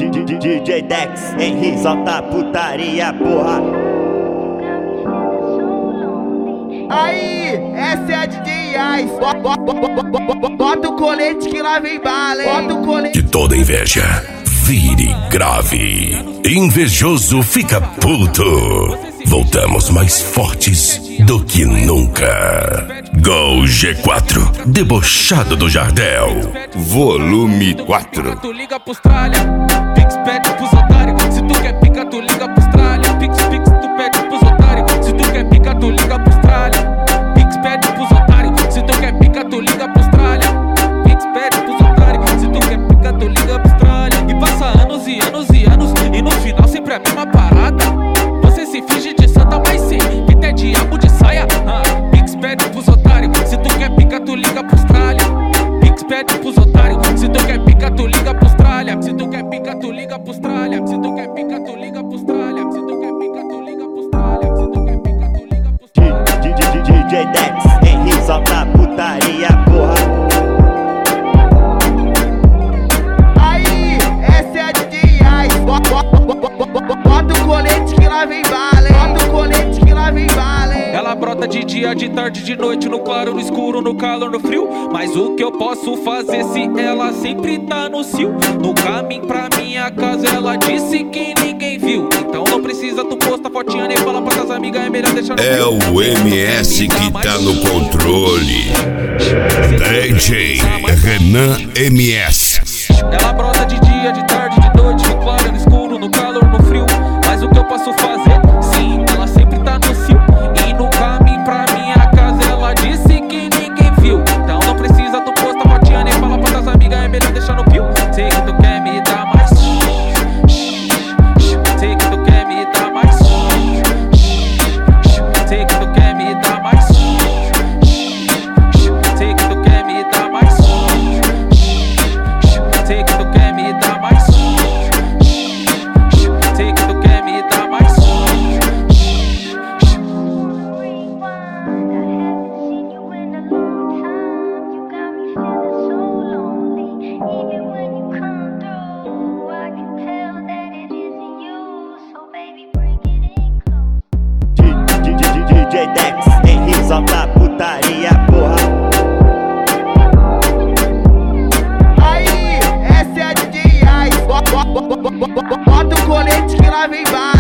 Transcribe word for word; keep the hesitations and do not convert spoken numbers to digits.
D J Dex, Henry, solta putaria, porra. Aí, essa é a D J Ice. Bota o colete que lá vem bala, hein? Bota o colete. Que toda inveja vire grave. Invejoso fica puto. Voltamos mais fortes do que nunca. Gol G quatro, debochado do Jardel. Volume quatro. Tu liga pro Austrália, Pix pede pros otários. Se tu quer pica, tu liga pro Austrália. Pix, Pix, tu pede pros otários. Se tu quer pica, tu liga pro Austrália. Pix pede pros otários. Se tu quer pica, tu liga pro Austrália. Pix pede pros otários. Se tu quer pica, tu liga pro Austrália. E passa anos e anos e anos, e no final sempre a mesma parada. Você se finge de santa, mas sim, que tem diabo de saia. ah. Pix pede pros otários. Se tu quer pica, tu liga pro Austrália. Pix pede pros otários. Se tu quer pica, tu liga pro Austrália. Se tu quer pica, tu liga pro Austrália. Se tu quer pica, tu liga pro Austrália. Se tu quer pica, tu liga pro Austrália. Se tu quer pica, tu liga pro Austrália. D J Dex, Henry, solta putaria, porra. Aí, essa é a D J Ice. Bota o colete que lá vem bala, hein? Bota o colete que lá vem bala, hein? Ela brota de dia, de tarde, de noite, no claro, no escuro, no calor, no frio. Mas o que eu posso fazer se ela sempre tá no cio? No caminho pra minha casa ela disse que ninguém viu. Então não precisa tu postar fotinha nem falar pra tuas amigas, é melhor deixar no É o M S que tá no controle. D J Renan M S. Ela brota de dia, de tarde, de noite, no claro, no escuro, no calor, no frio. Mas o que eu posso fazer? Sim, ela sempre tá no cio. E no caminho pra minha casa ela disse que ninguém viu. Então não precisa tu postar fotinha nem falar pra tuas amigas, é melhor deixar no pio. Sei que tu quer me dar mais. Sei que tu quer me dar mais. Sei que tu quer me dar mais. Sei que tu quer me dar mais. Sei que tu quer me dar mais. Sei que tu quer me dar mais. D J Dex, Henry, solta putaria, porra. Aí, essa é a D J Ice. Bota o colete que lá vem bala.